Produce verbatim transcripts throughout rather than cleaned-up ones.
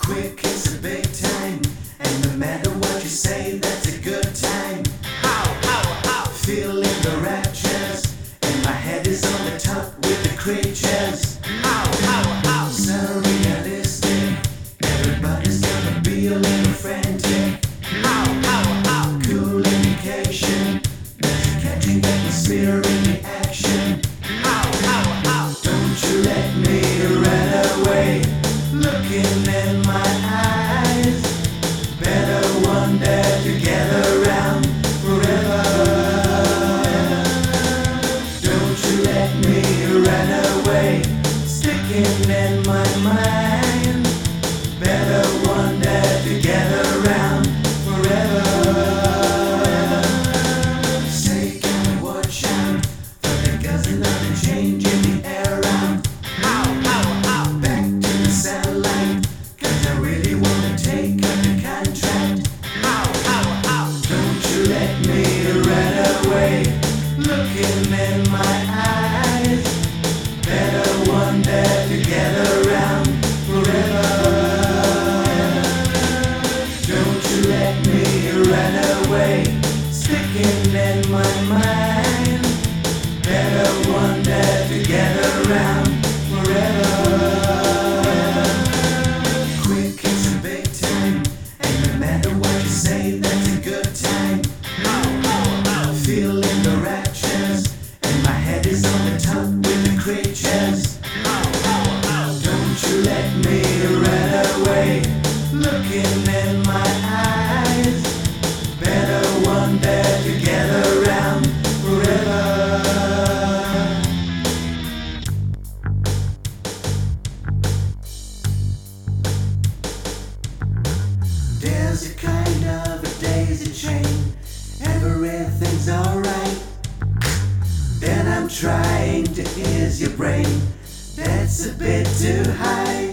Quick is a big time, and no matter what you say, that's a good time. How, how, how? Feeling the raptures, and my head is on the top with the creatures. How, how, how? So realistic, everybody's gonna be a little frantic. How, how, how? Cool indication, there's a catching atmosphere in the action. How, how, how? Don't you let me run away, looking in my eyes. Better one day together around forever. Don't you let me run away, sticking in my mind. Better one day together around forever. Say, can we watch out for the girls and nothing changing the air around? How, how, how? Back to the satellite, cause I really wanna take up the contract. How, how, how? Don't you let me run away, looking in my eyes. Better one day together around forever. Don't you let me run away, sticking in my mind. Better one day together around forever. Quick is a big time, and no matter what you say, that's a good time. How, how, how? Feeling the raptures, and my head is on the top with the creatures. How, how, how? Don't you let me run away, looking in my eyes. Better one day together around forever. There's a kind of a daisy chain, everything's alright. Then I'm trying to ease your brain, that's a bit too high.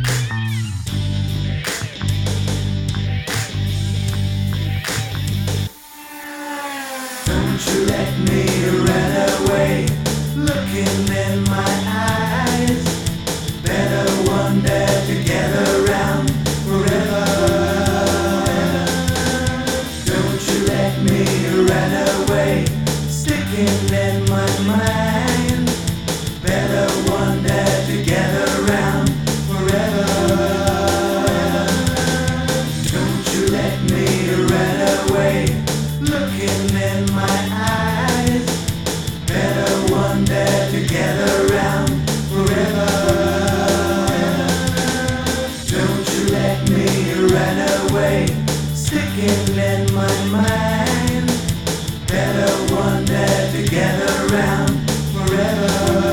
Don't you let me run away, looking in my eyes. Better one day together around forever. Don't you let me run away, sticking in my mind. Better one day together around forever. Don't you let me run away, looking in my eyes. Better one day together around forever. Don't you let me run away, sticking in my mind. Better one day together around forever.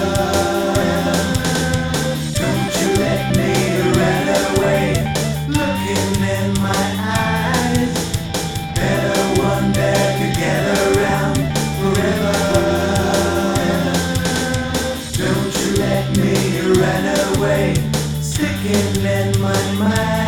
Don't you let me run away, looking in my eyes. Better one day together around forever. Don't you let me run away, sticking in my mind.